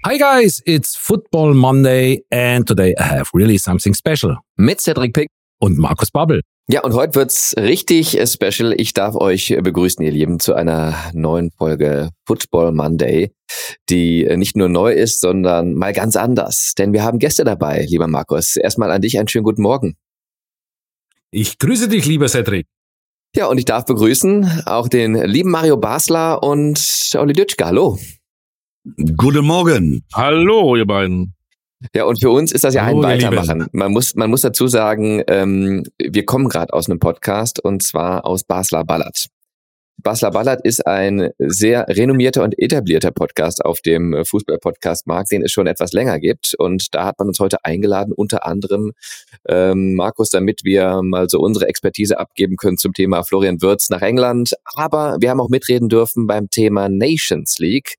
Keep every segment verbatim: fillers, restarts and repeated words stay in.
Hi guys, it's Football Monday and today I have really something special. Mit Cedric Pick und Markus Babbel. Ja, und heute wird's richtig special. Ich darf euch begrüßen, ihr Lieben, zu einer neuen Folge Football Monday, die nicht nur neu ist, sondern mal ganz anders. Denn wir haben Gäste dabei, lieber Markus. Erstmal an dich einen schönen guten Morgen. Ich grüße dich, lieber Cedric. Ja, und ich darf begrüßen auch den lieben Mario Basler und Olli Dütschke. Hallo. Guten Morgen. Hallo, ihr beiden. Ja, und für uns ist das ja Hallo, ein ihr Weitermachen. Lieben. Man muss, man muss dazu sagen, ähm, wir kommen gerade aus einem Podcast und zwar aus Basler Ballert. Basler Ballert ist ein sehr renommierter und etablierter Podcast auf dem Fußball-Podcast-Markt, den es schon etwas länger gibt. Und da hat man uns heute eingeladen, unter anderem ähm, Markus, damit wir mal so unsere Expertise abgeben können zum Thema Florian Wirtz nach England. Aber wir haben auch mitreden dürfen beim Thema Nations League.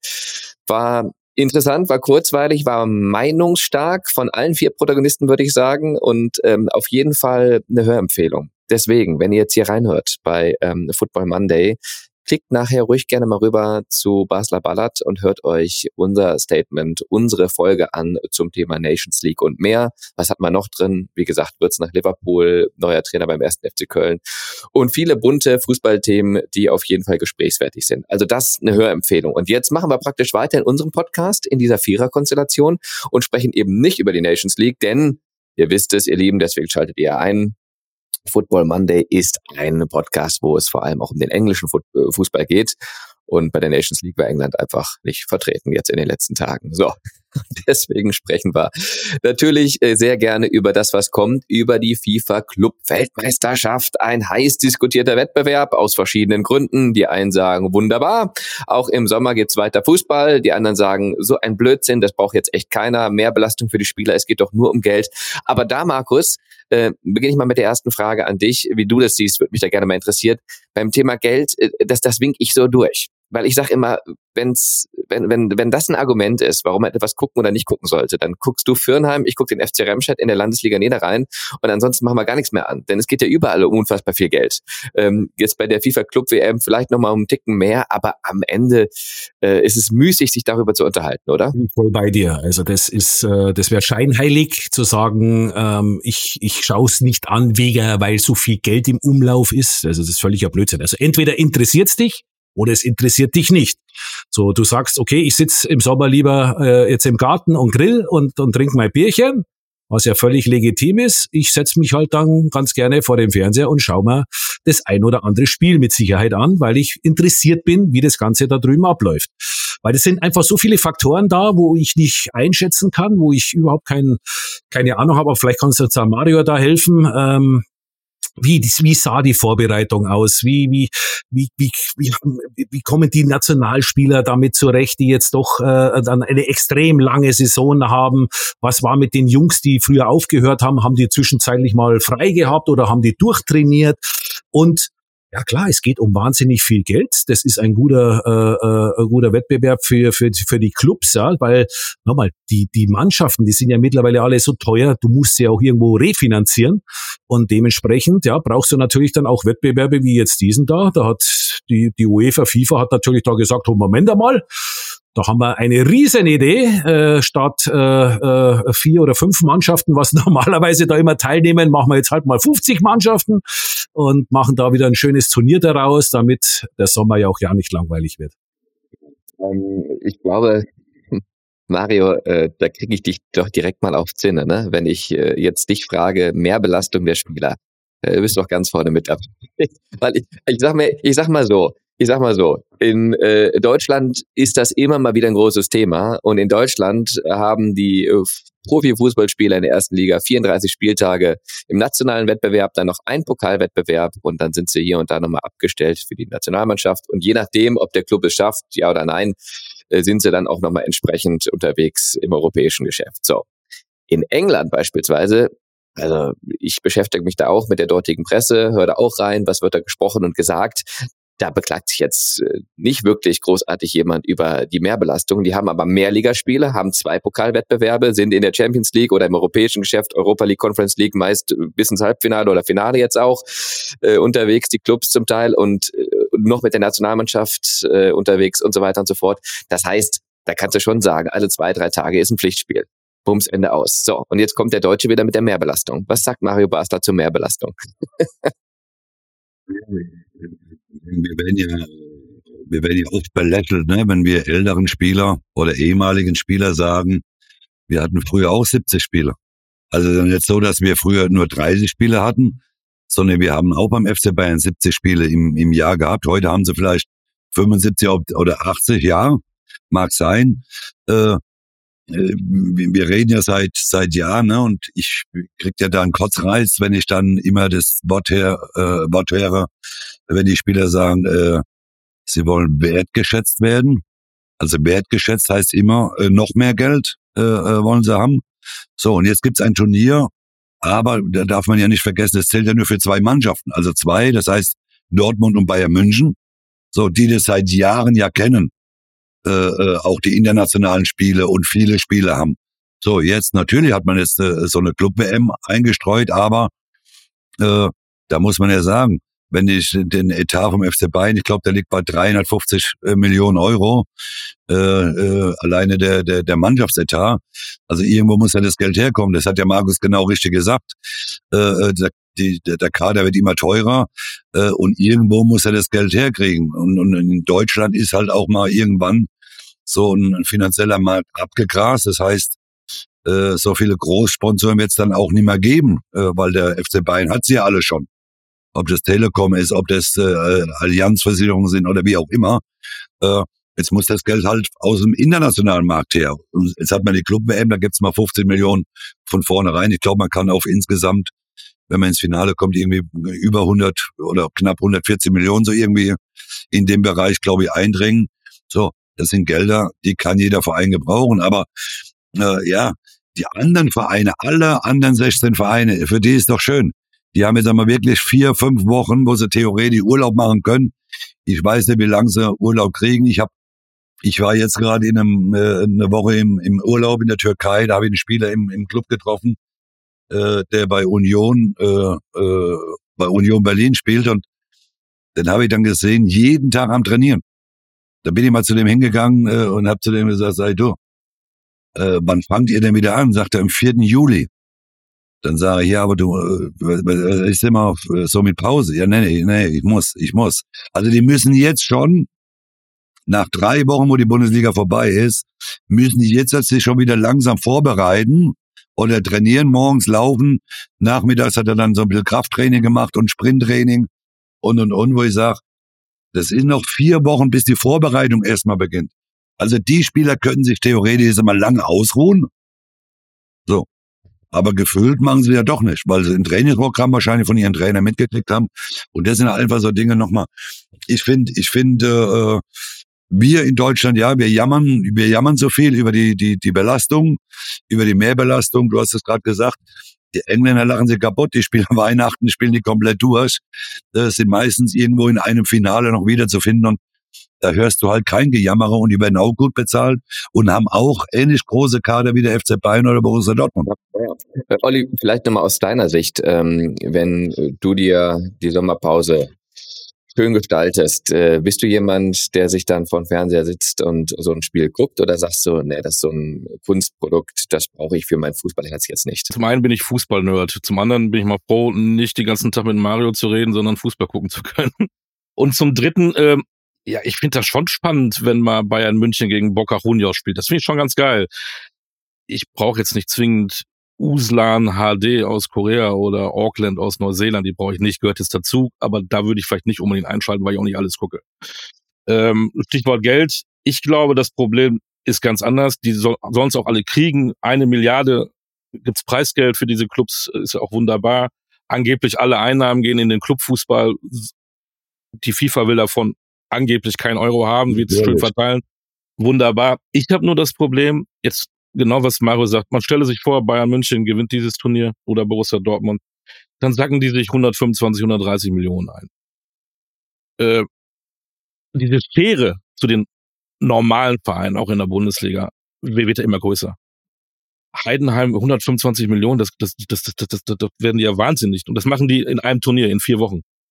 War interessant, war kurzweilig, war meinungsstark von allen vier Protagonisten, würde ich sagen. Und ähm, auf jeden Fall eine Hörempfehlung. Deswegen, wenn ihr jetzt hier reinhört bei ähm, Football Monday, klickt nachher ruhig gerne mal rüber zu Basler Ballert und hört euch unser Statement, unsere Folge an zum Thema Nations League und mehr. Was hat man noch drin? Wie gesagt, Wirtz nach Liverpool, neuer Trainer beim ersten F C Köln und viele bunte Fußballthemen, die auf jeden Fall gesprächswertig sind. Also das eine Hörempfehlung. Und jetzt machen wir praktisch weiter in unserem Podcast in dieser Vierer-Konstellation und sprechen eben nicht über die Nations League, denn ihr wisst es, ihr Lieben, deswegen schaltet ihr ein. Football Monday ist ein Podcast, wo es vor allem auch um den englischen Fußball geht. Und bei der Nations League war England einfach nicht vertreten jetzt in den letzten Tagen. So, deswegen sprechen wir natürlich sehr gerne über das, was kommt, über die FIFA-Club-Weltmeisterschaft. Ein heiß diskutierter Wettbewerb aus verschiedenen Gründen. Die einen sagen, wunderbar, auch im Sommer gibt's weiter Fußball. Die anderen sagen, so ein Blödsinn, das braucht jetzt echt keiner. Mehr Belastung für die Spieler, es geht doch nur um Geld. Aber da, Markus, äh, beginne ich mal mit der ersten Frage an dich. Wie du das siehst, würde mich da gerne mal interessiert. Beim Thema Geld, äh, das, das wink ich so durch. Weil ich sage immer, wenn's, wenn, wenn, wenn das ein Argument ist, warum man etwas gucken oder nicht gucken sollte, dann guckst du Fürnheim, ich gucke den F C Remscheid in der Landesliga Niederrhein und ansonsten machen wir gar nichts mehr an. Denn es geht ja überall um unfassbar viel Geld. Ähm, jetzt bei der FIFA Club W M vielleicht nochmal um einen Ticken mehr, aber am Ende äh, ist es müßig, sich darüber zu unterhalten, oder? Voll bei dir. Also das ist, äh, das wäre scheinheilig zu sagen, ähm, ich, ich schaue es nicht an, wegen, weil so viel Geld im Umlauf ist. Also das ist völliger Blödsinn. Also entweder interessiert's dich, oder es interessiert dich nicht. So, du sagst, okay, ich sitze im Sommer lieber äh, jetzt im Garten und grill und, und trinke mein Bierchen, was ja völlig legitim ist. Ich setze mich halt dann ganz gerne vor dem Fernseher und schaue mir das ein oder andere Spiel mit Sicherheit an, weil ich interessiert bin, wie das Ganze da drüben abläuft. Weil es sind einfach so viele Faktoren da, wo ich nicht einschätzen kann, wo ich überhaupt kein, keine Ahnung habe, aber vielleicht kannst du jetzt an Mario da helfen. Ähm, Wie, wie sah die Vorbereitung aus? Wie, wie, wie, wie, wie, wie kommen die Nationalspieler damit zurecht, die jetzt doch äh, dann eine extrem lange Saison haben? Was war mit den Jungs, die früher aufgehört haben? Haben die zwischenzeitlich mal frei gehabt oder haben die durchtrainiert? Und ja klar, es geht um wahnsinnig viel Geld. Das ist ein guter, äh, ein guter Wettbewerb für für für die Clubs, ja, weil nochmal die die Mannschaften, die sind ja mittlerweile alle so teuer. Du musst sie auch irgendwo refinanzieren und dementsprechend ja brauchst du natürlich dann auch Wettbewerbe wie jetzt diesen da. Da hat die die UEFA, FIFA hat natürlich da gesagt, oh, Moment einmal. Da haben wir eine riesen Idee, äh, statt äh, äh, vier oder fünf Mannschaften, was normalerweise da immer teilnehmen, machen wir jetzt halt mal fünfzig Mannschaften und machen da wieder ein schönes Turnier daraus, damit der Sommer ja auch ja nicht langweilig wird. Ähm, ich glaube, Mario, äh, da kriege ich dich doch direkt mal auf Zinne, ne? Wenn ich äh, jetzt dich frage, Mehrbelastung der Spieler, äh, du bist doch ganz vorne mit dabei. Weil ich, ich sag mir, ich sag mal so, Ich sag mal so, in äh, Deutschland ist das immer mal wieder ein großes Thema und in Deutschland haben die äh, Profifußballspieler in der ersten Liga vierunddreißig Spieltage im nationalen Wettbewerb, dann noch ein Pokalwettbewerb und dann sind sie hier und da nochmal abgestellt für die Nationalmannschaft und je nachdem, ob der Club es schafft, ja oder nein, äh, sind sie dann auch nochmal entsprechend unterwegs im europäischen Geschäft. So, in England beispielsweise, also ich beschäftige mich da auch mit der dortigen Presse, höre da auch rein, was wird da gesprochen und gesagt. Da beklagt sich jetzt nicht wirklich großartig jemand über die Mehrbelastung. Die haben aber mehr Ligaspiele, haben zwei Pokalwettbewerbe, sind in der Champions League oder im europäischen Geschäft, Europa League, Conference League meist bis ins Halbfinale oder Finale jetzt auch äh, unterwegs, die Clubs zum Teil und äh, noch mit der Nationalmannschaft äh, unterwegs und so weiter und so fort. Das heißt, Da kannst du schon sagen, alle zwei, drei Tage ist ein Pflichtspiel. Bums, Ende aus. So, und jetzt kommt der Deutsche wieder mit der Mehrbelastung. Was sagt Mario Basler zur Mehrbelastung? Wir werden ja, wir werden ja oft belächelt, ne, wenn wir älteren Spieler oder ehemaligen Spieler sagen, wir hatten früher auch siebzig Spieler. Also nicht so, dass wir früher nur dreißig Spiele hatten, sondern wir haben auch beim F C Bayern siebzig Spiele im, im Jahr gehabt. Heute haben sie vielleicht fünfundsiebzig oder achtzig, ja, mag sein. Äh, wir reden ja seit seit Jahren, ne, und ich krieg ja da einen Kotzreiz, wenn ich dann immer das Wort her äh, Wort höre, wenn die Spieler sagen, äh, sie wollen wertgeschätzt werden. Also wertgeschätzt heißt immer, äh, noch mehr Geld äh, äh, wollen sie haben. So, und jetzt gibt's ein Turnier, aber da darf man ja nicht vergessen, das zählt ja nur für zwei Mannschaften, also zwei, das heißt Dortmund und Bayern München, so, die das seit Jahren ja kennen. Äh, äh, auch die internationalen Spiele und viele Spiele haben. So, jetzt natürlich hat man jetzt äh, so eine Club-W M eingestreut, aber äh, da muss man ja sagen, wenn ich den Etat vom F C Bayern, ich glaube, der liegt bei dreihundertfünfzig Millionen Euro, äh, äh, alleine der, der, der Mannschaftsetat. Also irgendwo muss ja das Geld herkommen. Das hat ja Markus genau richtig gesagt. Äh, der, die, der Kader wird immer teurer äh, und irgendwo muss er das Geld herkriegen. Und, und in Deutschland ist halt auch mal irgendwann so ein finanzieller Markt abgegrast. Das heißt, äh, so viele Großsponsoren wird es dann auch nicht mehr geben, äh, weil der F C Bayern hat sie ja alle schon. Ob das Telekom ist, ob das äh, Allianzversicherungen sind oder wie auch immer. Äh, jetzt muss das Geld halt aus dem internationalen Markt her. Und jetzt hat man die Club-W M, da gibt's mal fünfzehn Millionen von vornherein. Ich glaube, man kann auf insgesamt, wenn man ins Finale kommt, irgendwie über hundert oder knapp hundertvierzig Millionen so irgendwie in dem Bereich, glaube ich, eindringen. So, das sind Gelder, die kann jeder Verein gebrauchen. Aber äh, ja, die anderen Vereine, alle anderen sechzehn Vereine, für die ist doch schön. Die haben jetzt einmal wirklich vier, fünf Wochen, wo sie theoretisch Urlaub machen können. Ich weiß nicht, wie lange sie Urlaub kriegen. Ich hab, ich war jetzt gerade in einem, äh, eine Woche im, im Urlaub in der Türkei. Da habe ich einen Spieler im, im Club getroffen, äh, der bei Union, äh, äh, bei Union Berlin spielt. Und den habe ich dann gesehen, jeden Tag am Trainieren. Da bin ich mal zu dem hingegangen äh, und habe zu dem gesagt, sei du, äh, wann fangt ihr denn wieder an? Sagt er, am vierten Juli. Dann sage ich, ja, aber du, äh, ich immer äh, so mit Pause. Ja, nee, nee, nee, ich muss, ich muss. Also die müssen jetzt schon, nach drei Wochen, wo die Bundesliga vorbei ist, müssen die jetzt sich schon wieder langsam vorbereiten oder trainieren, morgens laufen. Nachmittags hat er dann so ein bisschen Krafttraining gemacht und Sprinttraining und, und, und, wo ich sage, das ist noch vier Wochen, bis die Vorbereitung erstmal beginnt. Also die Spieler können sich theoretisch immer lange ausruhen. So. Aber gefühlt machen sie ja doch nicht, weil sie ein Trainingsprogramm wahrscheinlich von ihren Trainern mitgekriegt haben. Und das sind einfach so Dinge nochmal. Ich finde, ich finde, äh, wir in Deutschland, ja, wir jammern, wir jammern so viel über die, die, die Belastung, über die Mehrbelastung. Du hast es gerade gesagt. Die Engländer lachen sich kaputt. Die spielen Weihnachten, spielen die komplett durch. Das sind meistens irgendwo in einem Finale noch wieder zu finden. Und da hörst du halt kein Gejammerer und die werden auch gut bezahlt und haben auch ähnlich große Kader wie der F C Bayern oder Borussia Dortmund. Ja. Äh, Olli, vielleicht nochmal aus deiner Sicht, ähm, wenn du dir die Sommerpause schön gestaltest, äh, bist du jemand, der sich dann vor dem Fernseher sitzt und so ein Spiel guckt oder sagst du, nee, das ist so ein Kunstprodukt, das brauche ich für mein Fußballherz jetzt nicht? Zum einen bin ich Fußball-Nerd, zum anderen bin ich mal froh, nicht den ganzen Tag mit Mario zu reden, sondern Fußball gucken zu können. Und zum dritten, ähm, ja, ich finde das schon spannend, wenn mal Bayern München gegen Boca Juniors spielt. Das finde ich schon ganz geil. Ich brauche jetzt nicht zwingend Uslan H D aus Korea oder Auckland aus Neuseeland. Die brauche ich nicht, gehört jetzt dazu. Aber da würde ich vielleicht nicht unbedingt einschalten, weil ich auch nicht alles gucke. Ähm, Stichwort Geld. Ich glaube, das Problem ist ganz anders. Die soll, sollen es auch alle kriegen. Eine Milliarde gibt's Preisgeld für diese Clubs, ist auch wunderbar. Angeblich alle Einnahmen gehen in den Clubfußball. Die FIFA will davon angeblich kein Euro haben, wird es schön verteilen. Wunderbar. Ich habe nur das Problem, jetzt genau was Mario sagt, man stelle sich vor, Bayern München gewinnt dieses Turnier oder Borussia Dortmund, dann sacken die sich hundertfünfundzwanzig, hundertdreißig Millionen ein. Äh, diese Schere zu den normalen Vereinen, auch in der Bundesliga, wird ja immer größer. Heidenheim, hundertfünfundzwanzig Millionen, das, das, das, das, das, das, das werden die ja wahnsinnig. Und das machen die in einem Turnier, in vier Wochen.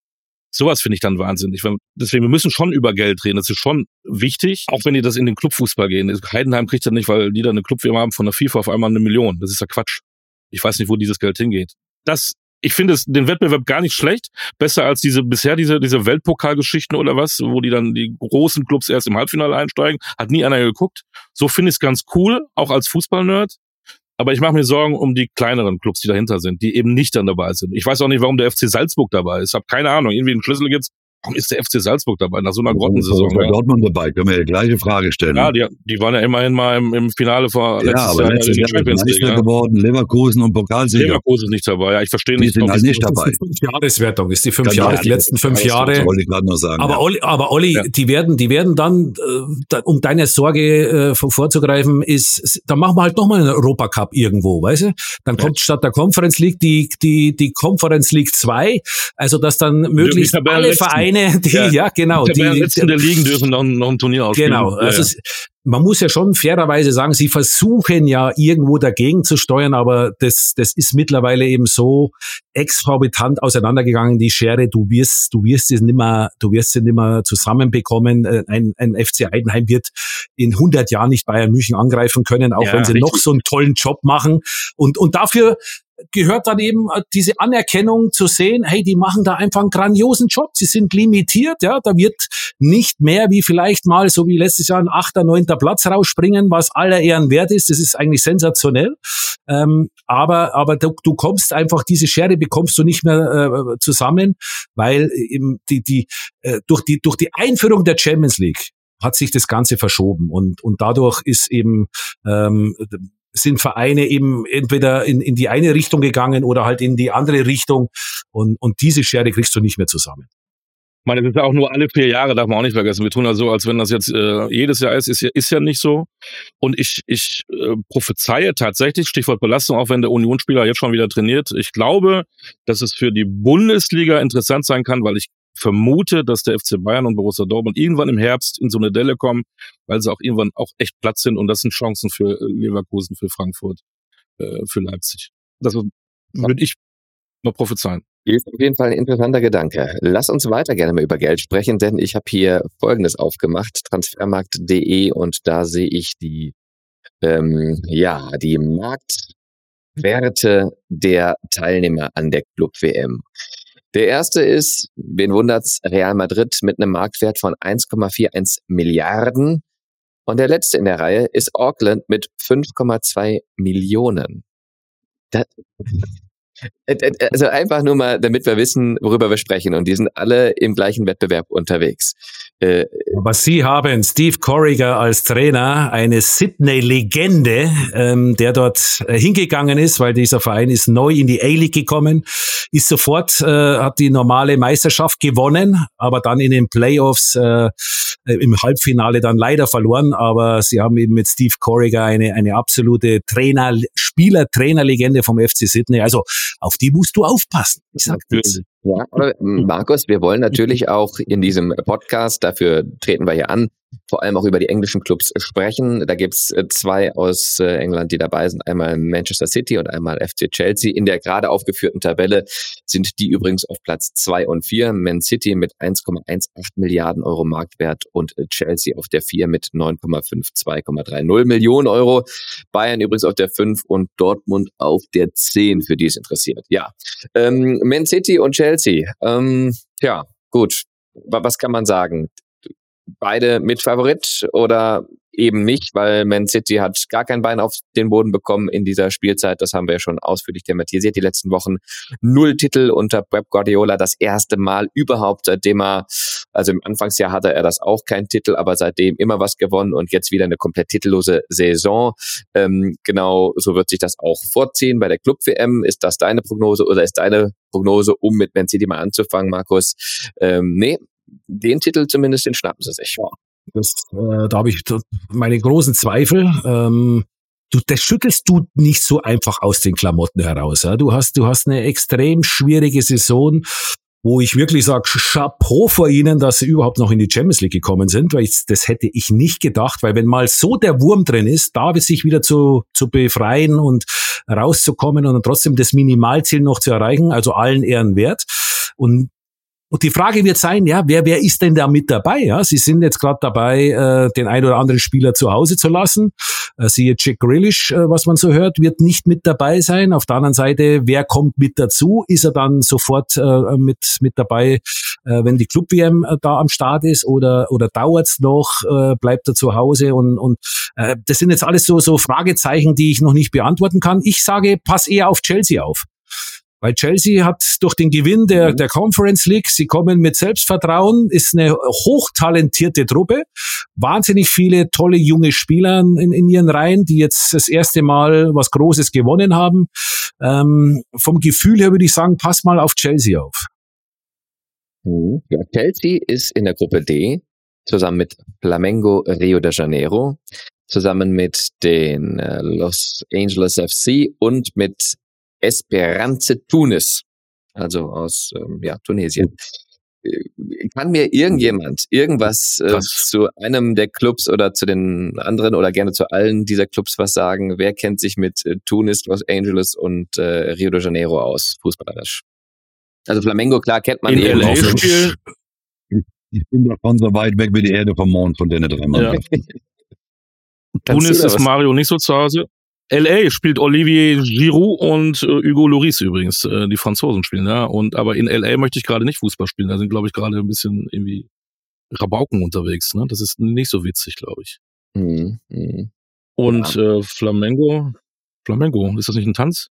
Sowas finde ich dann wahnsinnig. Deswegen, wir müssen schon über Geld reden. Das ist schon wichtig, auch wenn die das in den Clubfußball gehen. Heidenheim kriegt ja nicht, weil die da eine Clubfirma haben von der FIFA auf einmal eine Million. Das ist ja Quatsch. Ich weiß nicht, wo dieses Geld hingeht. Das, ich finde es, den Wettbewerb gar nicht schlecht. Besser als diese, bisher diese, diese Weltpokalgeschichten oder was, wo die dann die großen Clubs erst im Halbfinale einsteigen. Hat nie einer geguckt. So finde ich es ganz cool, auch als Fußballnerd. Aber ich mache mir Sorgen um die kleineren Clubs, die dahinter sind, die eben nicht dann dabei sind. Ich weiß auch nicht, warum der F C Salzburg dabei ist. Ich habe keine Ahnung. Irgendwie einen Schlüssel gibt's. Warum ist der F C Salzburg dabei nach so einer Grottensaison? Warum ist Dortmund dabei? Können wir die gleiche Frage stellen. Ja, die, die waren ja immerhin mal im, im Finale vor ja, letztes aber Jahr letztes in Jahr der Champions League. Meister Ja. geworden, Leverkusen und Pokalsieger. Leverkusen ist nicht dabei. Ja, ich verstehe Die nicht. sind halt nicht Das dabei. ist die Fünf-Jahres-Wertung, ist die fünf Genau. Jahre, die letzten fünf Ja, Jahre. Das wollte ich gerade noch sagen. Aber ja. Olli, aber Olli, Ja. die werden, die werden dann, äh, um deiner Sorge äh, vorzugreifen, ist, dann machen wir halt nochmal einen Europacup irgendwo, weißt du? Dann Ja. kommt statt der Conference League die, die, die Conference League zwei, also dass dann möglichst alle Tabellenletzten. Vereine, die, ja, Ja. genau, Die die, Tabellenletzten der Ligen dürfen noch, noch ein Turnier ausspielen. genau, Ja, also ja. es, man muss ja schon fairerweise sagen, sie versuchen ja irgendwo dagegen zu steuern, aber das, das ist mittlerweile eben so exorbitant auseinandergegangen, die Schere, du wirst, du wirst es nimmer, du wirst sie nimmer zusammenbekommen. Ein, ein F C Heidenheim wird in hundert Jahren nicht Bayern München angreifen können, auch Ja, wenn sie richtig. noch so einen tollen Job machen. Und, und dafür gehört dann eben diese Anerkennung zu sehen, hey, die machen da einfach einen grandiosen Job. Sie sind limitiert, ja, da wird nicht mehr wie vielleicht mal, so wie letztes Jahr, ein achter, neunter Platz rausspringen, was aller Ehren wert ist. Das ist eigentlich sensationell. Ähm, aber, aber du, du kommst einfach, diese Schere bekommst du nicht mehr äh, zusammen, weil eben die, die, äh, durch die, durch die Einführung der Champions League hat sich das Ganze verschoben und, und dadurch ist eben, ähm, sind Vereine eben entweder in, in die eine Richtung gegangen oder halt in die andere Richtung und, und diese Schere kriegst du nicht mehr zusammen. Ich meine, das ist ja auch nur alle vier Jahre, darf man auch nicht vergessen. Wir tun ja so, als wenn das jetzt äh, jedes Jahr ist, ist ja, ist ja nicht so. Und ich, ich äh, prophezeie tatsächlich, Stichwort Belastung, auch wenn der Unionsspieler jetzt schon wieder trainiert. Ich glaube, dass es für die Bundesliga interessant sein kann, weil ich vermute, dass der F C Bayern und Borussia Dortmund irgendwann im Herbst in so eine Delle kommen, weil sie auch irgendwann auch echt Platz sind und das sind Chancen für Leverkusen, für Frankfurt, äh, für Leipzig. Das würde ich mal prophezeien. Ist auf jeden Fall ein interessanter Gedanke. Lass uns weiter gerne mal über Geld sprechen, denn ich habe hier Folgendes aufgemacht, transfermarkt punkt de, und da sehe ich die, ähm, ja, die Marktwerte der Teilnehmer an der Club-W M. Der erste ist, wen wundert's, Real Madrid mit einem Marktwert von eins Komma einundvierzig Milliarden. Und der letzte in der Reihe ist Auckland mit fünf Komma zwei Millionen. Das, also einfach nur mal, damit wir wissen, worüber wir sprechen. Und die sind alle im gleichen Wettbewerb unterwegs. Äh, Aber Sie haben Steve Corrigan als Trainer, eine Sydney-Legende, ähm, der dort äh, hingegangen ist, weil dieser Verein ist neu in die A-League gekommen, ist sofort, äh, hat die normale Meisterschaft gewonnen, aber dann in den Playoffs äh, im Halbfinale dann leider verloren. Aber Sie haben eben mit Steve Corrigan eine, eine absolute Trainer, Spieler-Trainer-Legende vom F C Sydney. Also auf die musst du aufpassen. Ich sag das. Ja, aber Markus, wir wollen natürlich auch in diesem Podcast, dafür treten wir hier an, vor allem auch über die englischen Clubs sprechen. Da gibt's zwei aus England, die dabei sind. Einmal Manchester City und einmal F C Chelsea. In der gerade aufgeführten Tabelle sind die übrigens auf Platz zwei und vier. Man City mit eins Komma achtzehn Milliarden Euro Marktwert und Chelsea auf der vier mit neun Komma zweiundfünfzig Komma dreißig Millionen Euro. Bayern übrigens auf der fünf und Dortmund auf der zehn, für die es interessiert. Ja, ähm, Man City und Chelsea. Ähm, ja, gut. Was kann man sagen? Beide Mitfavorit oder eben nicht, weil Man City hat gar kein Bein auf den Boden bekommen in dieser Spielzeit. Das haben wir ja schon ausführlich thematisiert die letzten Wochen. Null Titel unter Pep Guardiola, das erste Mal überhaupt, seitdem er, also im Anfangsjahr hatte er das auch kein Titel, aber seitdem immer was gewonnen und jetzt wieder eine komplett titellose Saison. Ähm, genau so wird sich das auch vorziehen. Bei der Club-W M, ist das deine Prognose oder ist deine Prognose, um mit Man City mal anzufangen, Markus? Ähm, nee, den Titel zumindest, den schnappen sie sich. Ja. Das, äh, da habe ich meine großen Zweifel. Ähm, du, das schüttelst du nicht so einfach aus den Klamotten heraus. Ja? Du hast, du hast eine extrem schwierige Saison, wo ich wirklich sage, Chapeau vor ihnen, dass sie überhaupt noch in die Champions League gekommen sind, weil ich, das hätte ich nicht gedacht, weil wenn mal so der Wurm drin ist, da sich wieder zu, zu befreien und rauszukommen und dann trotzdem das Minimalziel noch zu erreichen, also allen Ehren wert. Und Und die Frage wird sein, ja, wer, wer ist denn da mit dabei? Ja, sie sind jetzt gerade dabei, äh, den ein oder anderen Spieler zu Hause zu lassen. Äh, siehe Jack Grealish, äh, was man so hört, wird nicht mit dabei sein. Auf der anderen Seite, wer kommt mit dazu? Ist er dann sofort äh, mit mit dabei, äh, wenn die Club-W M äh, da am Start ist? Oder oder dauert's noch? Äh, bleibt er zu Hause? Und und äh, das sind jetzt alles so so Fragezeichen, die ich noch nicht beantworten kann. Ich sage, pass eher auf Chelsea auf. Weil Chelsea hat durch den Gewinn der, der Conference League, sie kommen mit Selbstvertrauen, ist eine hochtalentierte Truppe, wahnsinnig viele tolle junge Spieler in, in ihren Reihen, die jetzt das erste Mal was Großes gewonnen haben. Ähm, vom Gefühl her würde ich sagen, pass mal auf Chelsea auf. Ja, Chelsea ist in der Gruppe D zusammen mit Flamengo Rio de Janeiro, zusammen mit den äh, Los Angeles F C und mit Esperance Tunis, also aus ähm, ja, Tunesien. Kann mir irgendjemand irgendwas äh, zu einem der Clubs oder zu den anderen oder gerne zu allen dieser Clubs was sagen? Wer kennt sich mit äh, Tunis, Los Angeles und äh, Rio de Janeiro aus, fußballerisch? Also Flamengo, klar, kennt man. In L A spielen. Ich bin davon so weit weg wie die Erde vom Mond von denen drei Mann. Ja. Tunis ist Mario nicht so zu Hause. L A spielt Olivier Giroud und äh, Hugo Lloris übrigens. Äh, die Franzosen spielen da. Und aber in L A möchte ich gerade nicht Fußball spielen. Da sind, glaube ich, gerade ein bisschen irgendwie Rabauken unterwegs. Ne? Das ist nicht so witzig, glaube ich. Mhm. Mhm. Und ja. äh, Flamengo, Flamengo, ist das nicht ein Tanz?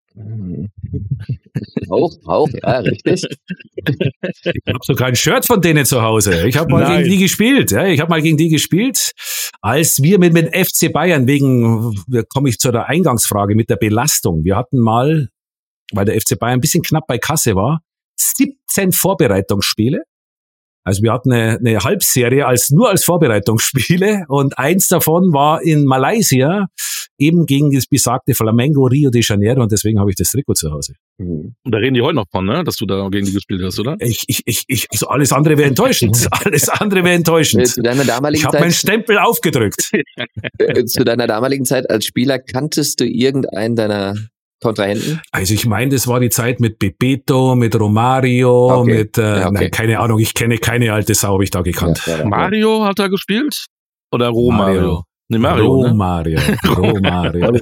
Auch, auch, ja, richtig. Ich habe sogar ein Shirt von denen zu Hause. Ich habe mal Nein. gegen die gespielt. Ja, ich habe mal gegen die gespielt, als wir mit mit F C Bayern wegen, wir komme ich zu der Eingangsfrage mit der Belastung. Wir hatten mal, weil der F C Bayern ein bisschen knapp bei Kasse war, siebzehn Vorbereitungsspiele. Also wir hatten eine, eine Halbserie als nur als Vorbereitungsspiele und eins davon war in Malaysia eben gegen das besagte Flamengo Rio de Janeiro und deswegen habe ich das Trikot zu Hause. Und da reden die heute noch von, ne? Dass du da gegen die gespielt hast, oder? Ich, ich, ich, ich also alles andere wäre enttäuschend. Alles andere wäre enttäuschend. Zu deiner damaligen ich habe meinen Stempel aufgedrückt. Zu deiner damaligen Zeit als Spieler kanntest du irgendeinen deiner Kontrahenten? Also ich meine, das war die Zeit mit Bebeto, mit Romario, okay. mit, äh, ja, okay. nein, keine Ahnung, ich kenne keine alte Sau, habe ich da gekannt. Ja, ja, Mario hat da gespielt? Oder Romario? Mario. Nee, Mario, Romario. Ne? Romario.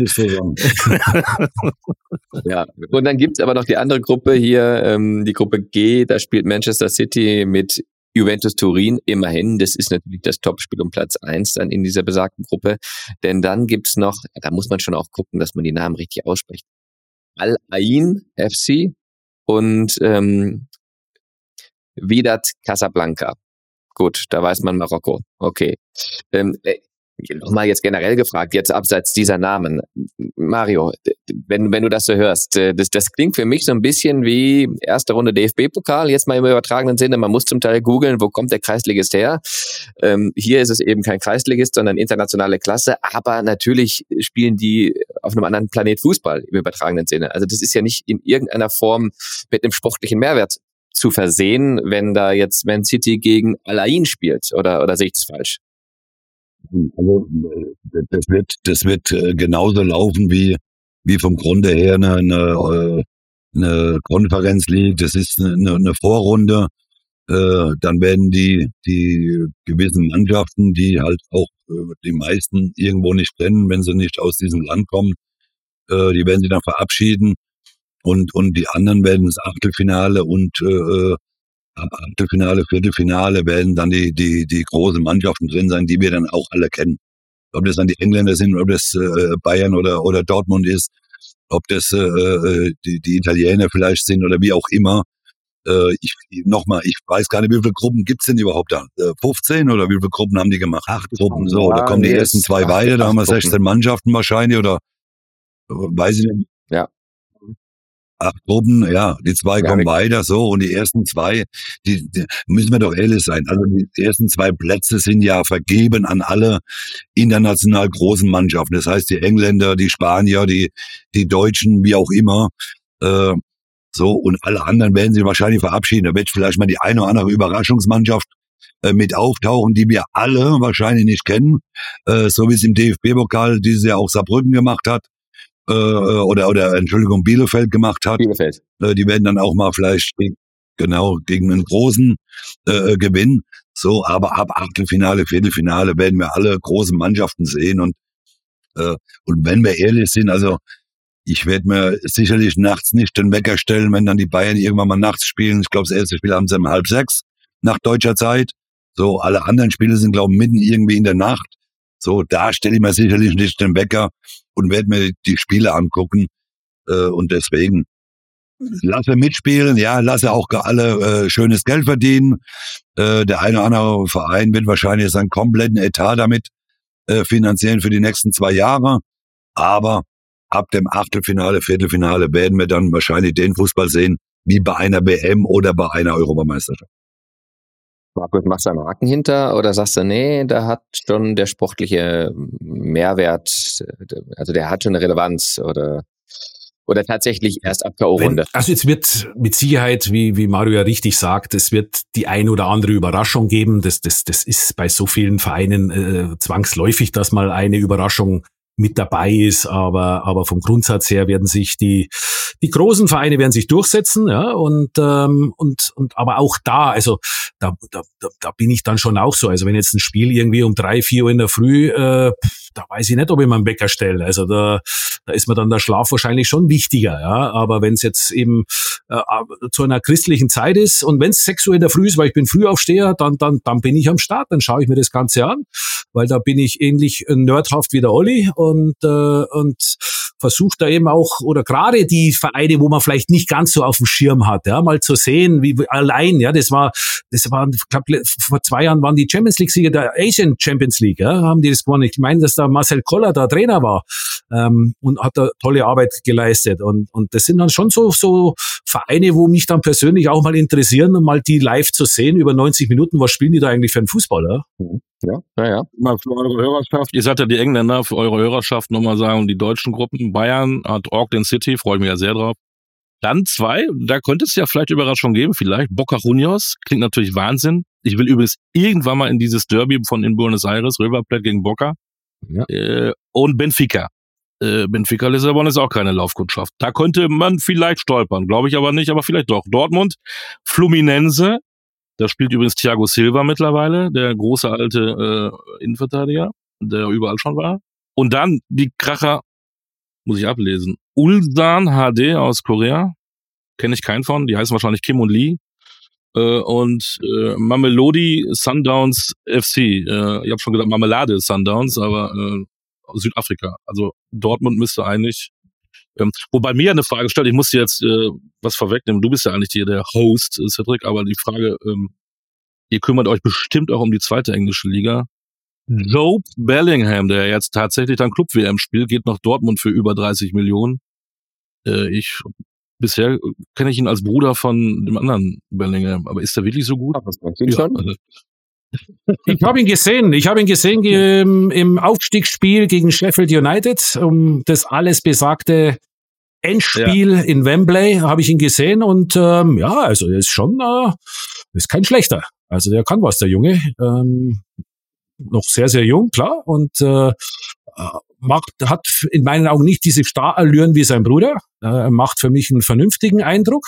Ja, und dann gibt's aber noch die andere Gruppe hier, ähm, die Gruppe G, da spielt Manchester City mit Juventus Turin, immerhin, das ist natürlich das Topspiel um Platz eins dann in dieser besagten Gruppe, denn dann gibt's noch, da muss man schon auch gucken, dass man die Namen richtig ausspricht, Al Ain F C und ähm, Wydad Casablanca. Gut, da weiß man Marokko, okay. Ähm, Nochmal jetzt generell gefragt, jetzt abseits dieser Namen. Mario, wenn, wenn du das so hörst, das, das klingt für mich so ein bisschen wie erste Runde D F B-Pokal, jetzt mal im übertragenen Sinne, man muss zum Teil googeln, wo kommt der Kreisligist her. Ähm, hier ist es eben kein Kreisligist, sondern internationale Klasse, aber natürlich spielen die auf einem anderen Planet Fußball im übertragenen Sinne. Also das ist ja nicht in irgendeiner Form mit einem sportlichen Mehrwert zu versehen, wenn da jetzt Man City gegen Al Ain spielt, oder, oder sehe ich das falsch? Also das wird das wird genauso laufen wie wie vom Grunde her eine eine, eine Conference League. Das ist eine, eine Vorrunde. Äh, dann werden die die gewissen Mannschaften, die halt auch äh, die meisten irgendwo nicht kennen, wenn sie nicht aus diesem Land kommen, äh, die werden sie dann verabschieden und und die anderen werden das Achtelfinale und äh, Achtelfinale, Viertelfinale werden dann die die die großen Mannschaften drin sein, die wir dann auch alle kennen. Ob das dann die Engländer sind, ob das äh, Bayern oder oder Dortmund ist, ob das äh, die die Italiener vielleicht sind oder wie auch immer. Äh, ich nochmal, ich weiß gar nicht, wie viele Gruppen gibt's denn überhaupt da? fünfzehn oder wie viele Gruppen haben die gemacht? Acht Gruppen, so. Da kommen die ersten zwei weiter, da haben wir sechzehn Mannschaften wahrscheinlich oder weiß ich nicht. Ja. Acht Gruppen, ja, die zwei ja, kommen weiter, so, und die ersten zwei, die, die müssen wir doch ehrlich sein, also die ersten zwei Plätze sind ja vergeben an alle international großen Mannschaften, das heißt die Engländer, die Spanier, die die Deutschen, wie auch immer, äh, so, und alle anderen werden sich wahrscheinlich verabschieden, da wird vielleicht mal die eine oder andere Überraschungsmannschaft äh, mit auftauchen, die wir alle wahrscheinlich nicht kennen, äh, so wie es im D F B-Pokal dieses Jahr auch Saarbrücken gemacht hat, äh, oder oder Entschuldigung Bielefeld gemacht hat. Bielefeld. Äh, die werden dann auch mal vielleicht genau, gegen einen großen äh, Gewinn. So, aber ab Achtelfinale, Viertelfinale werden wir alle großen Mannschaften sehen und äh, und wenn wir ehrlich sind, also ich werde mir sicherlich nachts nicht den Wecker stellen, wenn dann die Bayern irgendwann mal nachts spielen. Ich glaube, das erste Spiel haben sie um halb sechs nach deutscher Zeit. So, alle anderen Spiele sind, glaube ich, mitten irgendwie in der Nacht. So, da stelle ich mir sicherlich nicht den Wecker und werde mir die Spiele angucken. Äh, und deswegen lasse mitspielen, ja, lasse auch alle äh, schönes Geld verdienen. Äh, der eine oder andere Verein wird wahrscheinlich seinen kompletten Etat damit äh, finanzieren für die nächsten zwei Jahre. Aber ab dem Achtelfinale, Viertelfinale werden wir dann wahrscheinlich den Fußball sehen, wie bei einer W M oder bei einer Europameisterschaft. Markus, machst du einen Haken hinter oder sagst du, nee, da hat schon der sportliche Mehrwert, also der hat schon eine Relevanz oder oder tatsächlich erst ab K O-Runde? Also es wird mit Sicherheit, wie wie Mario ja richtig sagt, es wird die ein oder andere Überraschung geben. Das das das ist bei so vielen Vereinen äh, zwangsläufig, dass mal eine Überraschung mit dabei ist, aber aber vom Grundsatz her werden sich die die großen Vereine werden sich durchsetzen, ja, und ähm, und und aber auch da, also da da da bin ich dann schon auch so, also wenn jetzt ein Spiel irgendwie um drei, vier Uhr in der Früh, äh, da weiß ich nicht, ob ich mir einen Wecker stelle, also da da ist mir dann der Schlaf wahrscheinlich schon wichtiger, ja, aber wenn es jetzt eben äh, zu einer christlichen Zeit ist und wenn es sechs Uhr in der Früh ist, weil ich bin Frühaufsteher, dann dann dann bin ich am Start, dann schaue ich mir das Ganze an, weil da bin ich ähnlich nerdhaft wie der Olli und äh, und versucht da eben auch, oder gerade die Vereine, wo man vielleicht nicht ganz so auf dem Schirm hat, ja, mal zu sehen, wie allein, ja, das war, das war, ich glaube, vor zwei Jahren waren die Champions League-Sieger der Asian Champions League, ja, haben die das gewonnen. Ich meine, dass da Marcel Koller da Trainer war ähm, und hat da tolle Arbeit geleistet und und das sind dann schon so so Vereine, wo mich dann persönlich auch mal interessieren, um mal die live zu sehen über neunzig Minuten. Was spielen die da eigentlich für einen Fußball, ja? Ja, ja, ja. Mal für eure Hörerschaft, ihr seid ja die Engländer, für eure Hörerschaft nochmal sagen, die deutschen Gruppen. Bayern hat Auckland City, freue ich mich ja sehr drauf. Dann zwei, da könnte es ja vielleicht Überraschungen geben, vielleicht Boca Juniors, klingt natürlich Wahnsinn. Ich will übrigens irgendwann mal in dieses Derby von in Buenos Aires, River Plate gegen Boca, ja. äh, und Benfica. Äh, Benfica Lissabon ist auch keine Laufkundschaft. Da könnte man vielleicht stolpern, glaube ich aber nicht, aber vielleicht doch. Dortmund, Fluminense, da spielt übrigens Thiago Silva mittlerweile, der große alte äh, Innenverteidiger, der überall schon war. Und dann die Kracher, muss ich ablesen, Ulsan H D aus Korea, kenne ich keinen von, die heißen wahrscheinlich Kim und Lee. Äh, und äh, Mamelodi Sundowns F C, äh, ich habe schon gesagt Marmelade Sundowns, aber äh, Südafrika. Also Dortmund müsste eigentlich, ähm, wobei mir eine Frage stellt, ich muss dir jetzt äh, was vorwegnehmen, du bist ja eigentlich hier der Host, Cedric, aber die Frage, ähm, ihr kümmert euch bestimmt auch um die zweite englische Liga. Jobe Bellingham, der jetzt tatsächlich dann Club-W M spielt, geht nach Dortmund für über dreißig Millionen. Äh, ich bisher kenne ich ihn als Bruder von dem anderen Bellingham, aber ist der wirklich so gut? Ach, das natürlich ja, schon. Also, ich habe ihn gesehen. Ich habe ihn gesehen im, im Aufstiegsspiel gegen Sheffield United, um das alles besagte Endspiel ja. in Wembley habe ich ihn gesehen und ähm, ja, also er ist schon, äh, ist kein schlechter. Also der kann was, der Junge. Ähm, noch sehr, sehr jung, klar, und äh, macht, hat in meinen Augen nicht diese Starallüren wie sein Bruder. Er äh, macht für mich einen vernünftigen Eindruck.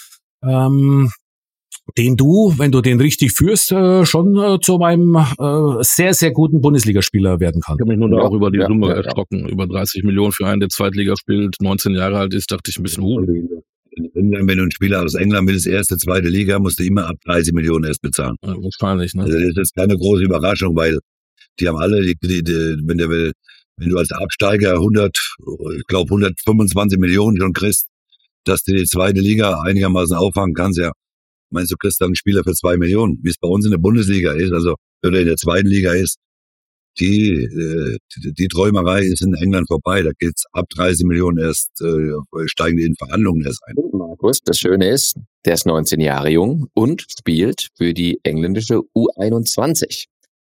Ähm, den du, wenn du den richtig führst, äh, schon äh, zu einem äh, sehr, sehr guten Bundesligaspieler werden kann. Ich habe mich nur ja, auch über die ja, Summe ja, erschrocken. Ja. Über dreißig Millionen für einen, der Zweitliga spielt, neunzehn Jahre alt ist, dachte ich ein bisschen, uh. In England, wenn du einen Spieler aus England willst, erste, zweite Liga, musst du immer ab dreißig Millionen erst bezahlen. Ja, wahrscheinlich, ne? Also das ist keine große Überraschung, weil die haben alle, die, die, die, wenn, der, wenn du als Absteiger hundert, ich glaube hundertfünfundzwanzig Millionen schon kriegst, dass du die zweite Liga einigermaßen auffangen kannst, ja. Meinst du, kriegst dann einen Spieler für zwei Millionen, wie es bei uns in der Bundesliga ist, also oder in der zweiten Liga ist. Die, äh, die, die Träumerei ist in England vorbei. Da geht's ab dreißig Millionen erst, äh, steigen die in Verhandlungen erst ein. Markus, das Schöne ist, der ist neunzehn Jahre jung und spielt für die engländische U einundzwanzig.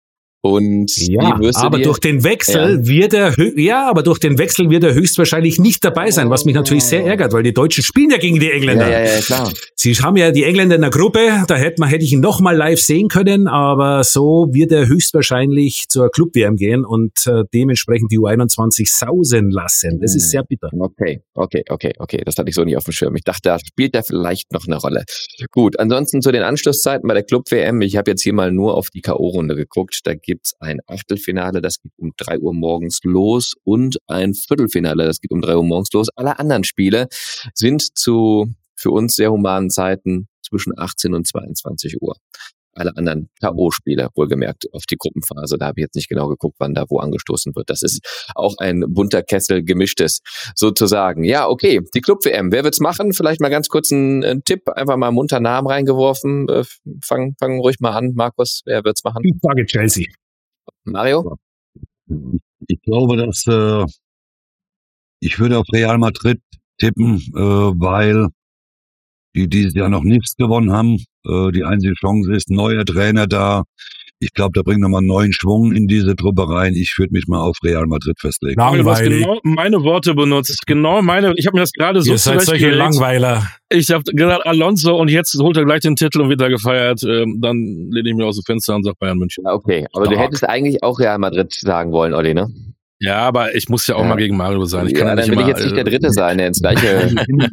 Und ja, wie wirst du aber dir, durch den Wechsel ja. wird er, hö- ja, aber durch den Wechsel wird er höchstwahrscheinlich nicht dabei sein, was mich natürlich sehr ärgert, weil die Deutschen spielen ja gegen die Engländer. Ja, ja, ja, klar. Sie haben ja die Engländer in der Gruppe, da hätte man, hätte ich ihn noch mal live sehen können, aber so wird er höchstwahrscheinlich zur Club-W M gehen und äh, dementsprechend die U einundzwanzig sausen lassen. Das ist sehr bitter. Okay, okay, okay, okay. Das hatte ich so nicht auf dem Schirm. Ich dachte, da spielt er vielleicht noch eine Rolle. Gut, ansonsten zu den Anschlusszeiten bei der Club-W M. Ich habe jetzt hier mal nur auf die K O-Runde geguckt. Da gibt's ein Achtelfinale, das geht um drei Uhr morgens los und ein Viertelfinale, das geht um drei Uhr morgens los. Alle anderen Spiele sind zu für uns sehr humanen Zeiten zwischen achtzehn und zweiundzwanzig Uhr. Alle anderen K O-Spiele, wohlgemerkt, auf die Gruppenphase. Da habe ich jetzt nicht genau geguckt, wann da wo angestoßen wird. Das ist auch ein bunter Kessel gemischtes, sozusagen. Ja, okay, die Club-W M. Wer wird's machen? Vielleicht mal ganz kurz einen, einen Tipp, einfach mal munter Namen reingeworfen. Äh, fang, fang ruhig mal an, Markus. Wer wird's machen? Ich sage Chelsea. Mario? Ich glaube, dass äh, ich würde auf Real Madrid tippen, äh, weil die dieses Jahr noch nichts gewonnen haben. Äh, die einzige Chance ist, neuer Trainer da. Ich glaube, da bringt nochmal einen neuen Schwung in diese Truppe rein. Ich würde mich mal auf Real Madrid festlegen. Du hast Langweilig. genau meine Worte benutzt. Genau meine. Ich habe mir das gerade so Ihr seid solche zurechtgelegt. Langweiler. Ich habe gesagt Alonso und jetzt holt er gleich den Titel und wird da gefeiert. Ähm, dann lehne ich mir aus dem Fenster und sage Bayern München. Ja, okay, aber Stark. du hättest eigentlich auch Real Madrid sagen wollen, Olli, ne? Ja, aber ich muss ja auch Ja. mal gegen Mario sein. Ich kann Ja, ja, dann nicht will ich immer, jetzt nicht der äh, Dritte sein, der ins gleiche...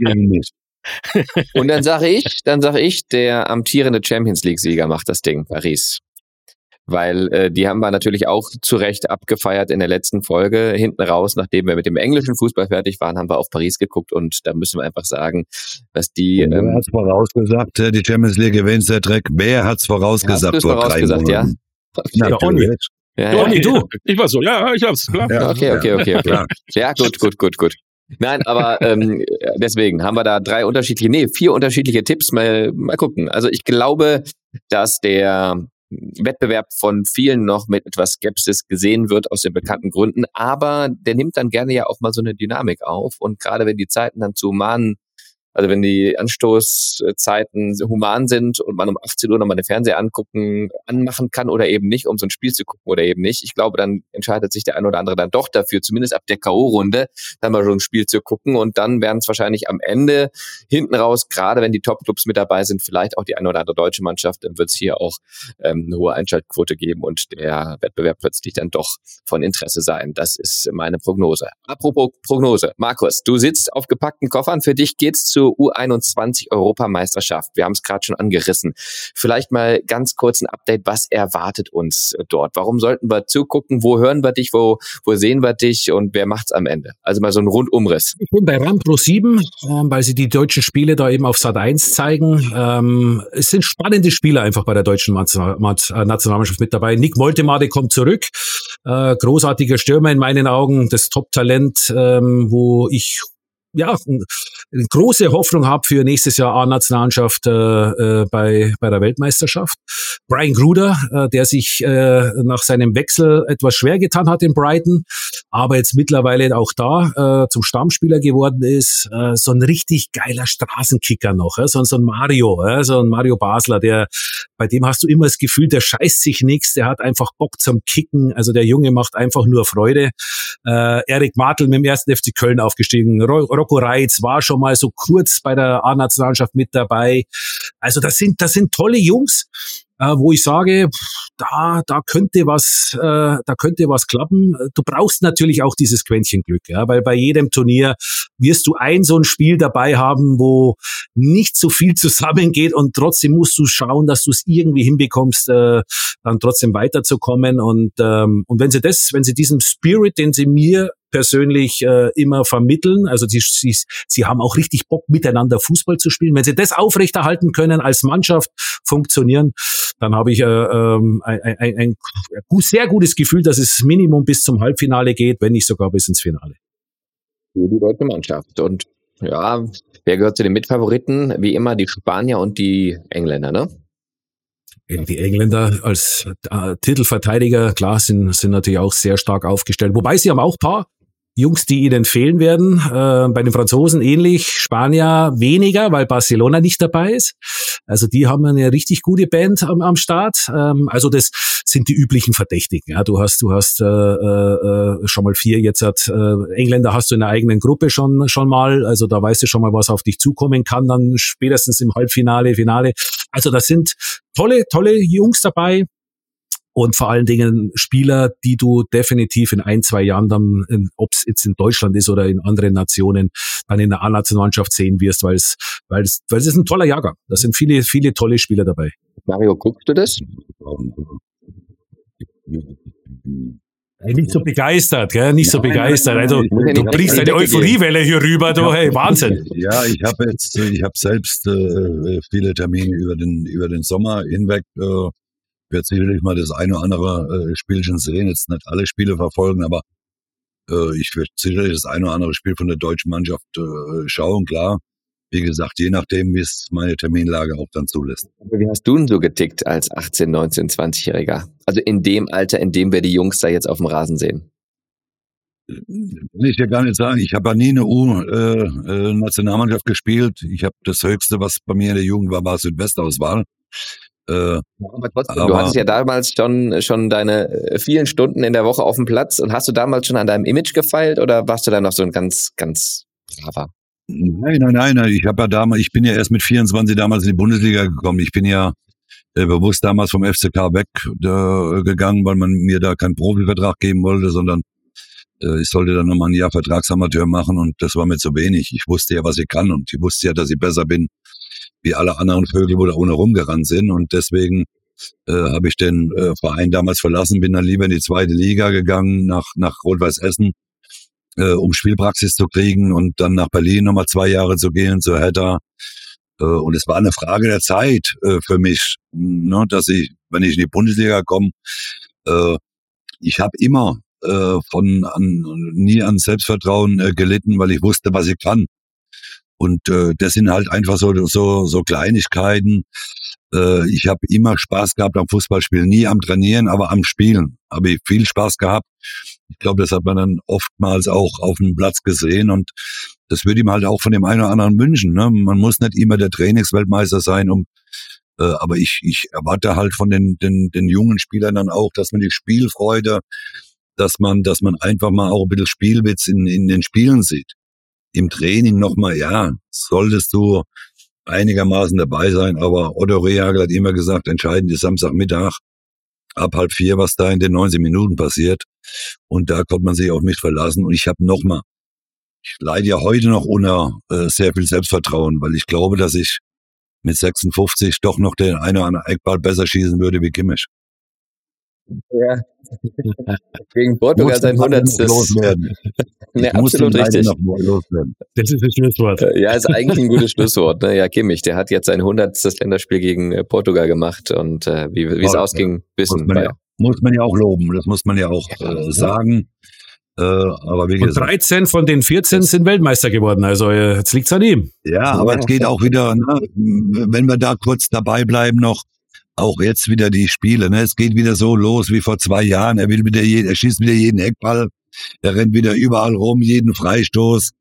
Und dann sage ich, dann sage ich, der amtierende Champions League-Sieger macht das Ding, Paris. Weil äh, die haben wir natürlich auch zu Recht abgefeiert in der letzten Folge. Hinten raus, nachdem wir mit dem englischen Fußball fertig waren, haben wir auf Paris geguckt und da müssen wir einfach sagen, dass die... Wer Ähm, hat's vorausgesagt, äh, die Champions League gewinnt der Dreck? Wer hat's vorausgesagt? Hast du's vor drei vorausgesagt, ja? Monaten? Ja, Olli. Natürlich. ja, Ja, ja. Olli, du. Ich war so, ja, ich hab's, klar. Ja. Okay, okay, okay, okay. Klar. Ja, gut, gut, gut, gut. Nein, aber ähm, deswegen haben wir da drei unterschiedliche, nee, vier unterschiedliche Tipps. Mal, mal gucken. Also ich glaube, dass der Wettbewerb von vielen noch mit etwas Skepsis gesehen wird aus den bekannten Gründen, aber der nimmt dann gerne ja auch mal so eine Dynamik auf und gerade wenn die Zeiten dann zu humanen, also wenn die Anstoßzeiten human sind und man um achtzehn Uhr nochmal den Fernseher angucken, anmachen kann oder eben nicht, um so ein Spiel zu gucken oder eben nicht. Ich glaube, dann entscheidet sich der ein oder andere dann doch dafür, zumindest ab der K O-Runde, dann mal so ein Spiel zu gucken und dann werden es wahrscheinlich am Ende hinten raus, gerade wenn die Top-Clubs mit dabei sind, vielleicht auch die eine oder andere deutsche Mannschaft, dann wird es hier auch ähm, eine hohe Einschaltquote geben und der Wettbewerb plötzlich dann doch von Interesse sein. Das ist meine Prognose. Apropos Prognose. Markus, du sitzt auf gepackten Koffern. Für dich geht's zu U einundzwanzig Europameisterschaft. Wir haben es gerade schon angerissen. Vielleicht mal ganz kurz ein Update. Was erwartet uns dort? Warum sollten wir zugucken? Wo hören wir dich? Wo, wo sehen wir dich? Und wer macht's am Ende? Also mal so ein Rundumriss. Ich bin bei RAM Pro sieben, ähm, weil sie die deutschen Spiele da eben auf Sat eins zeigen. Ähm, es sind spannende Spiele einfach bei der deutschen National- Nationalmannschaft mit dabei. Nick Moltemade kommt zurück. Äh, großartiger Stürmer in meinen Augen. Das Top-Talent, ähm, wo ich ja, eine große Hoffnung habe für nächstes Jahr A-Nationalmannschaft äh, äh, bei bei der Weltmeisterschaft. Brian Gruder, äh, der sich äh, nach seinem Wechsel etwas schwer getan hat in Brighton, aber jetzt mittlerweile auch da äh, zum Stammspieler geworden ist. Äh, so ein richtig geiler Straßenkicker noch, äh, so, so ein Mario, äh, so ein Mario Basler, der bei dem hast du immer das Gefühl, der scheißt sich nichts, der hat einfach Bock zum Kicken. Also der Junge macht einfach nur Freude. Äh, Erik Martl mit dem ersten F C Köln aufgestiegen. Ro- Rocco Reitz war schon mal so kurz bei der A-Nationalmannschaft mit dabei. Also das sind, das sind tolle Jungs, äh, wo ich sage, pff, da, da könnte was, äh, da könnte was klappen. Du brauchst natürlich auch dieses Quäntchen Glück, ja, weil bei jedem Turnier wirst du ein so ein Spiel dabei haben, wo nicht so viel zusammengeht und trotzdem musst du schauen, dass du es irgendwie hinbekommst, äh, dann trotzdem weiterzukommen und ähm, und wenn sie das, wenn sie diesen Spirit, den sie mir persönlich äh, immer vermitteln. Also sie, sie, sie haben auch richtig Bock, miteinander Fußball zu spielen. Wenn sie das aufrechterhalten können, als Mannschaft funktionieren, dann habe ich äh, ähm, ein, ein, ein, ein sehr gutes Gefühl, dass es Minimum bis zum Halbfinale geht, wenn nicht sogar bis ins Finale. Für die deutsche Mannschaft. Und ja, wer gehört zu den Mitfavoriten? Wie immer die Spanier und die Engländer, ne? Die Engländer als äh, Titelverteidiger, klar, sind, sind natürlich auch sehr stark aufgestellt. Wobei sie haben auch ein paar Jungs, die ihnen fehlen werden. Äh, bei den Franzosen ähnlich, Spanier weniger, weil Barcelona nicht dabei ist. Also die haben eine richtig gute Band am, am Start. Ähm, also das sind die üblichen Verdächtigen. Ja, du hast, du hast äh, äh, schon mal vier jetzt. Äh, Engländer hast du in der eigenen Gruppe schon schon mal. Also da weißt du schon mal, was auf dich zukommen kann. Dann spätestens im Halbfinale, Finale. Also da sind tolle, tolle Jungs dabei. Und vor allen Dingen Spieler, die du definitiv in ein, zwei Jahren dann, ob es jetzt in Deutschland ist oder in anderen Nationen, dann in der A-Nationalmannschaft sehen wirst, weil es, weil es, weil es ist ein toller Jahrgang. Da sind viele, viele tolle Spieler dabei. Mario, guckst du das? Nicht so begeistert, gell? Nicht so Nein, begeistert. nein, Also nein, du nein, bringst nein, eine nein, Euphoriewelle hier rüber, du, hey, Wahnsinn. Ja, ich habe jetzt, ich habe selbst äh, viele Termine über den über den Sommer hinweg. Äh, werde sicherlich mal das eine oder andere äh, Spielchen sehen, jetzt nicht alle Spiele verfolgen, aber äh, ich werde sicherlich das eine oder andere Spiel von der deutschen Mannschaft äh, schauen, klar. Wie gesagt, je nachdem, wie es meine Terminlage auch dann zulässt. Wie hast du denn so getickt als achtzehn-, neunzehn-, zwanzigjähriger? Also in dem Alter, in dem wir die Jungs da jetzt auf dem Rasen sehen. Will ich dir gar nicht sagen. Ich habe ja nie eine U-Nationalmannschaft gespielt. Ich habe das Höchste, was bei mir in der Jugend war, war Südwestauswahl. Äh, Aber trotzdem, aber, du hattest ja damals schon, schon deine vielen Stunden in der Woche auf dem Platz und hast du damals schon an deinem Image gefeilt oder warst du da noch so ein ganz, ganz braver? Nein, nein, nein, nein. Ich habe ja damals, ich bin ja erst mit vierundzwanzig damals in die Bundesliga gekommen. Ich bin ja äh, bewusst damals vom F C K weg äh, gegangen, weil man mir da keinen Profivertrag geben wollte, sondern äh, ich sollte dann nochmal ein Jahr Vertragsamateur machen und das war mir zu wenig. Ich wusste ja, was ich kann und ich wusste ja, dass ich besser bin wie alle anderen Vögel, wo da ohne rumgerannt sind. Und deswegen äh, habe ich den äh, Verein damals verlassen, bin dann lieber in die zweite Liga gegangen, nach, nach Rot-Weiß Essen, äh, um Spielpraxis zu kriegen und dann nach Berlin nochmal zwei Jahre zu gehen, zu Hertha. Äh, und es war eine Frage der Zeit äh, für mich, ne, dass ich, wenn ich in die Bundesliga komme, äh, ich habe immer äh, von an, nie an Selbstvertrauen äh, gelitten, weil ich wusste, was ich kann. Und äh, das sind halt einfach so so so Kleinigkeiten. Äh, ich habe immer Spaß gehabt am Fußballspielen, nie am Trainieren, aber am Spielen habe ich viel Spaß gehabt. Ich glaube, das hat man dann oftmals auch auf dem Platz gesehen und das würde ihm halt auch von dem einen oder anderen wünschen. Ne? Man muss nicht immer der Trainingsweltmeister sein, um äh, aber ich ich erwarte halt von den den den jungen Spielern dann auch, dass man die Spielfreude, dass man dass man einfach mal auch ein bisschen Spielwitz in in den Spielen sieht. Im Training nochmal, ja, solltest du einigermaßen dabei sein, aber Otto Rehhagel hat immer gesagt, entscheidend ist Samstagmittag ab halb vier, was da in den neunzig Minuten passiert. Und da konnte man sich auf mich verlassen. Und ich habe nochmal, ich leide ja heute noch unter äh, sehr viel Selbstvertrauen, weil ich glaube, dass ich mit sechsundfünfzig doch noch den einen oder anderen Eckball besser schießen würde wie Kimmich. Ja. Gegen Portugal sein hundertstes. Loswerden. Ne, absolut richtig. Loswerden. Das ist das Schlusswort. Ja, ist eigentlich ein gutes Schlusswort. Ne? Ja, Kimmich, der hat jetzt sein hundertstes Länderspiel gegen Portugal gemacht und äh, wie wie es ja, ausging, wissen muss man, ja, muss man ja auch loben, das muss man ja auch äh, sagen. Äh, aber wie und gesagt, dreizehn von den vierzehn sind Weltmeister geworden, also äh, jetzt liegt's an ihm. ja, aber es geht auch wieder, ne, wenn wir da kurz dabei bleiben noch, auch jetzt wieder die Spiele, ne, es geht wieder so los wie vor zwei Jahren, er will wieder, je, er schießt wieder jeden Eckball, er rennt wieder überall rum, jeden Freistoß.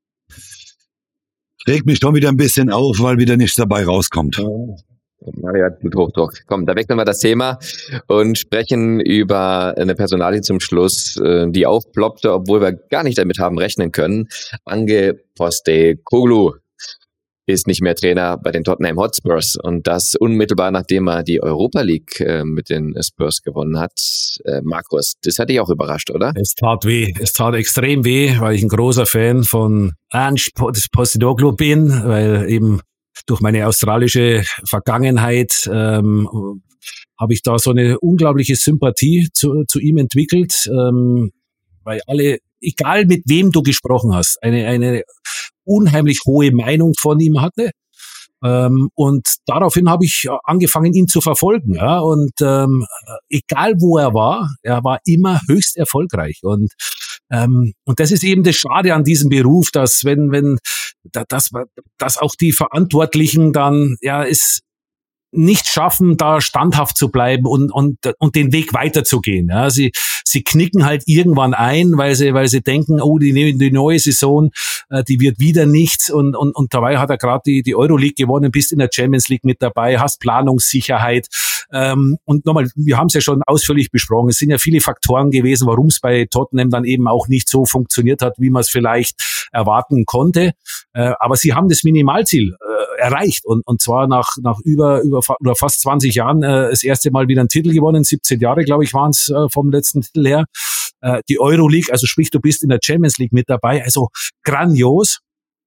Regt mich doch wieder ein bisschen auf, weil wieder nichts dabei rauskommt. Mario hat Bluthochdruck. Komm, da wechseln wir das Thema und sprechen über eine Personalie zum Schluss, die aufploppte, obwohl wir gar nicht damit haben rechnen können. Ange Postecoglou ist nicht mehr Trainer bei den Tottenham Hotspurs und das unmittelbar nachdem er die Europa League äh, mit den Spurs gewonnen hat. Äh, Markus, das hat dich auch überrascht, oder? Es tat weh, es tat extrem weh, weil ich ein großer Fan von Ange Postecoglou bin, weil eben durch meine australische Vergangenheit ähm, habe ich da so eine unglaubliche Sympathie zu, zu ihm entwickelt, ähm, weil alle, egal mit wem du gesprochen hast, eine, eine unheimlich hohe Meinung von ihm hatte. Ähm, und daraufhin habe ich angefangen, ihn zu verfolgen. Ja? Und ähm, egal wo er war, er war immer höchst erfolgreich. Und ähm, und das ist eben das Schade an diesem Beruf, dass wenn wenn dass, dass auch die Verantwortlichen dann ja es nicht schaffen, da standhaft zu bleiben und und und den Weg weiterzugehen. Ja, sie sie knicken halt irgendwann ein, weil sie weil sie denken, oh, die, die neue Saison, äh, die wird wieder nichts und und und dabei hat er gerade die die Euroleague gewonnen, bist in der Champions League mit dabei, hast Planungssicherheit. Ähm, und nochmal, wir haben es ja schon ausführlich besprochen. Es sind ja viele Faktoren gewesen, warum es bei Tottenham dann eben auch nicht so funktioniert hat, wie man es vielleicht erwarten konnte. Äh, aber sie haben das Minimalziel äh, erreicht und und zwar nach nach über über oder fast zwanzig Jahren äh, das erste Mal wieder einen Titel gewonnen. siebzehn Jahre, glaube ich, waren es äh, vom letzten Titel her. Äh, die Euroleague, also sprich, du bist in der Champions League mit dabei. Also grandios.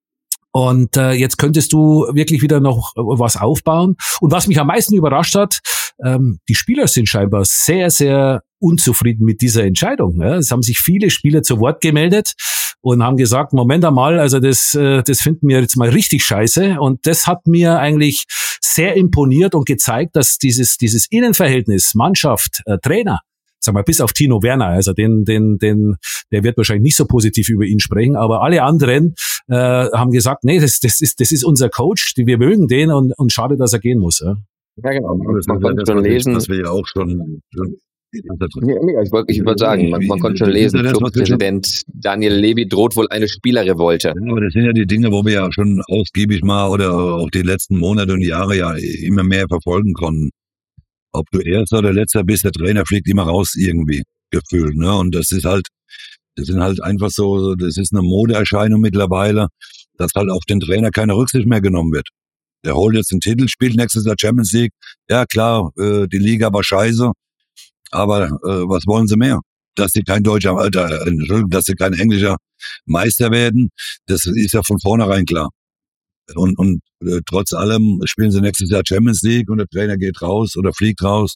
Und äh, jetzt könntest du wirklich wieder noch was aufbauen. Und was mich am meisten überrascht hat, ähm, die Spieler sind scheinbar sehr, sehr unzufrieden mit dieser Entscheidung. Ja. Es haben sich viele Spieler zu Wort gemeldet und haben gesagt, Moment einmal, also das, äh, das finden wir jetzt mal richtig scheiße. Und das hat mir eigentlich sehr imponiert und gezeigt, dass dieses, dieses Innenverhältnis Mannschaft, äh, Trainer, sag mal, bis auf Tino Werner, also den, den, den, der wird wahrscheinlich nicht so positiv über ihn sprechen, aber alle anderen äh, haben gesagt, nee, das, das ist, das ist unser Coach, wir mögen den und, und schade, dass er gehen muss. Ja, ja genau. Man, Das, man das, konnte das, schon lesen. Das wir ja auch schon. schon Ja, nee, ich wollte ich wollte sagen, man, man konnte schon lesen, Clubpräsident Daniel Levy droht wohl eine Spielerrevolte. Ja, aber das sind ja die Dinge, wo wir ja schon ausgiebig mal oder auch die letzten Monate und Jahre ja immer mehr verfolgen konnten. Ob du Erster oder Letzter bist, der Trainer fliegt immer raus irgendwie, gefühlt, ne? Und das ist halt, das sind halt einfach so, das ist eine Modeerscheinung mittlerweile, dass halt auf den Trainer keine Rücksicht mehr genommen wird. Der holt jetzt einen Titel, spielt nächstes Jahr Champions League. Ja klar, äh, die Liga war scheiße, aber äh, was wollen sie mehr? Dass sie kein deutscher, äh, Entschuldigung, dass sie kein englischer Meister werden, das ist ja von vornherein klar. Und, und äh, trotz allem spielen sie nächstes Jahr Champions League und der Trainer geht raus oder fliegt raus.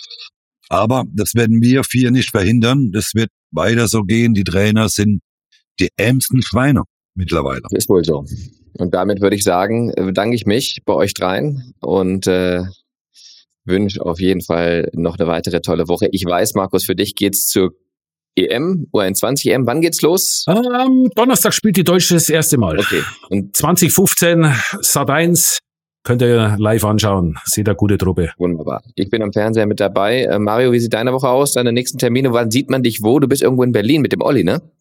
Aber das werden wir vier nicht verhindern. Das wird weiter so gehen. Die Trainer sind die ärmsten Schweine mittlerweile. Ist wohl so. Und damit würde ich sagen, bedanke ich mich bei euch dreien und äh, wünsche auf jeden Fall noch eine weitere tolle Woche. Ich weiß, Markus, für dich geht's zur E M, U einundzwanzig E M. Wann geht's los? Am Donnerstag spielt die Deutsche das erste Mal. Okay. Und zwanzig fünfzehn, Sat eins, könnt ihr live anschauen. Seht eine gute Truppe. Wunderbar. Ich bin am Fernseher mit dabei. Äh, Mario, wie sieht deine Woche aus? Deine nächsten Termine? Wann sieht man dich wo? Du bist irgendwo in Berlin mit dem Olli, ne?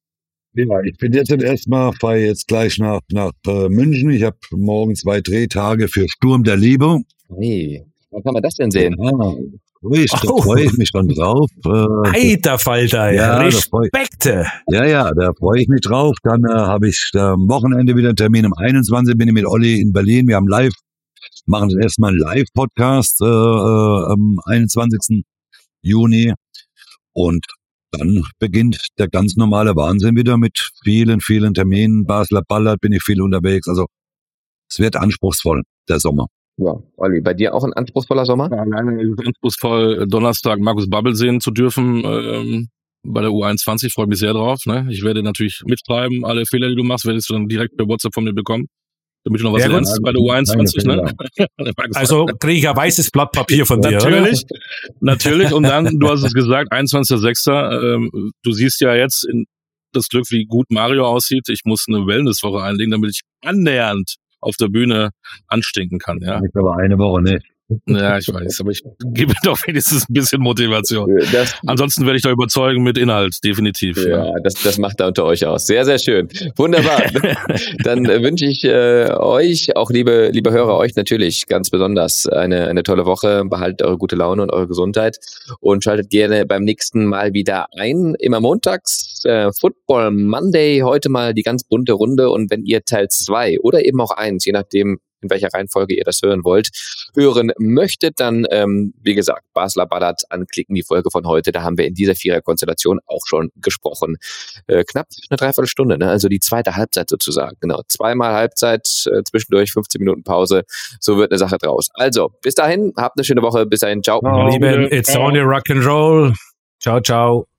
Ja, ich bin jetzt erstmal, fahre jetzt gleich nach, nach äh, München. Ich habe morgen zwei Drehtage für Sturm der Liebe. Nee. Wann kann man das denn sehen? Ja, ruhig, da Oh. freue ich mich schon drauf. Äh, Alter Falter, Ja, das freu- Respekte. Ja, ja, da freue ich mich drauf. Dann äh, habe ich äh, am Wochenende wieder einen Termin. Am einundzwanzigsten bin ich mit Olli in Berlin. Wir haben live, machen jetzt erstmal einen Live-Podcast äh, äh, am einundzwanzigsten Juni. Und dann beginnt der ganz normale Wahnsinn wieder mit vielen, vielen Terminen. Basler Ballard bin ich viel unterwegs. Also es wird anspruchsvoll, der Sommer. Ja, Olli, bei dir auch ein anspruchsvoller Sommer? Ja, alleine ist es anspruchsvoll, Donnerstag Markus Babbel sehen zu dürfen ähm, bei der U einundzwanzig. Freue mich sehr drauf. Ne? Ich werde natürlich mitschreiben, alle Fehler, die du machst, werdest du dann direkt per WhatsApp von mir bekommen, damit du noch was Sehr gut. lernst bei der U einundzwanzig. Ne? Also kriege ich ein weißes Blatt Papier von dir, natürlich, natürlich. Und dann, du hast es gesagt, einundzwanzigster sechster Ähm, du siehst ja jetzt in das Glück, wie gut Mario aussieht. Ich muss eine Wellnesswoche einlegen, damit ich annähernd auf der Bühne anstinken kann. Ja, Ist aber eine Woche nicht. ja, ich weiß, aber ich gebe doch wenigstens ein bisschen Motivation. Das, Ansonsten werde ich da überzeugen mit Inhalt, definitiv. ja, das, das macht da unter euch aus. Sehr, sehr schön. Wunderbar. Dann äh, wünsche ich äh, euch, auch liebe, liebe Hörer, euch natürlich ganz besonders eine, eine tolle Woche. Behaltet eure gute Laune und eure Gesundheit und schaltet gerne beim nächsten Mal wieder ein. Immer montags, äh, Football Monday, heute mal die ganz bunte Runde. Und wenn ihr Teil zwei oder eben auch eins, je nachdem, in welcher Reihenfolge ihr das hören wollt, hören möchtet, dann, ähm, wie gesagt, Basler Ballard anklicken, die Folge von heute. Da haben wir in dieser Vierer-Konstellation auch schon gesprochen. Äh, knapp eine Dreiviertelstunde, ne? Also die zweite Halbzeit sozusagen. Genau, zweimal Halbzeit, äh, zwischendurch fünfzehn Minuten Pause. So wird eine Sache draus. Also, bis dahin, habt eine schöne Woche. Bis dahin, ciao. Lieben, it's only rock and roll. Ciao, ciao.